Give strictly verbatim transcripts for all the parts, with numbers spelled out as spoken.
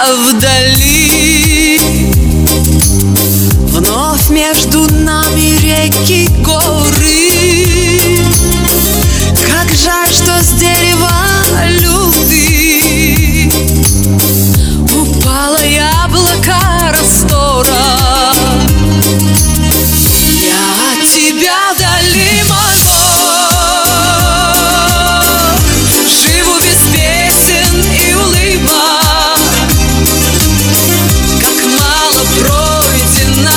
вдали. Вновь между нами реки, горы. Как жаль, что с дерева любви упало яблоко раздора. Я от тебя вдали, мой Бог, живу без песен и улыбок. Как мало пройдено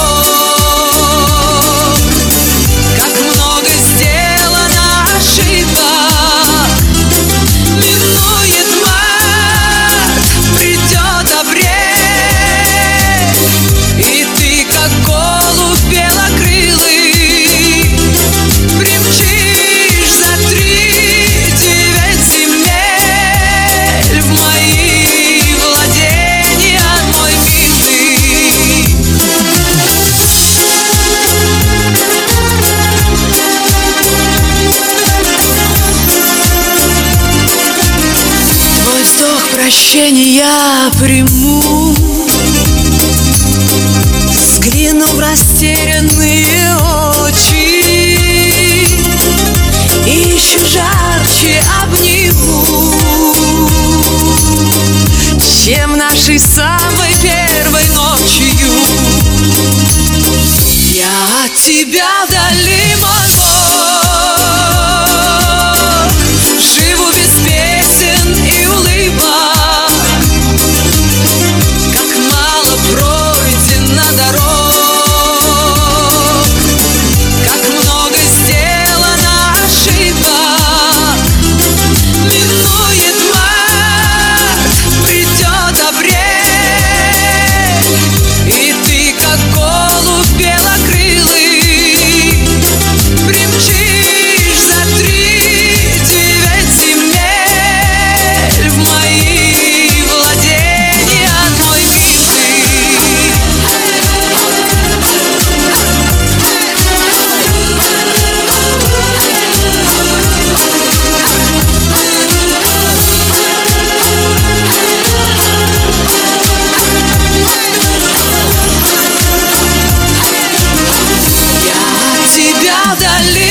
дорог, как много сделано ошибок. Минует март, придет апрель, и ты, как голубь белокрылый, примчишь за тридевять земель в мои владения, мой милый. Твой вздох прощения приму, взгляну в растерянные очи, еще жарче обниму, чем нашей самой первой ночью. Я от тебя вдали, мой Бог, живу без песен и улыбок. Как мало пройдено дорог, как много сделано ошибок. Минует март, придет апрель, и ты, как голубь белокрылый, примчишь за тридевять земель в мои владения, мой милый. Я от тебя вдали,